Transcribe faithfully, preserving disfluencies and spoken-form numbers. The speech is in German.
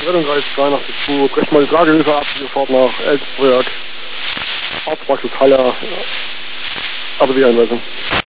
Rettungsreis zweiundachtzig zwei, brecht mal die Tragehilfe ab, sofort nach Elsterberg, Arztpraxis Halle, aber die Einweisung.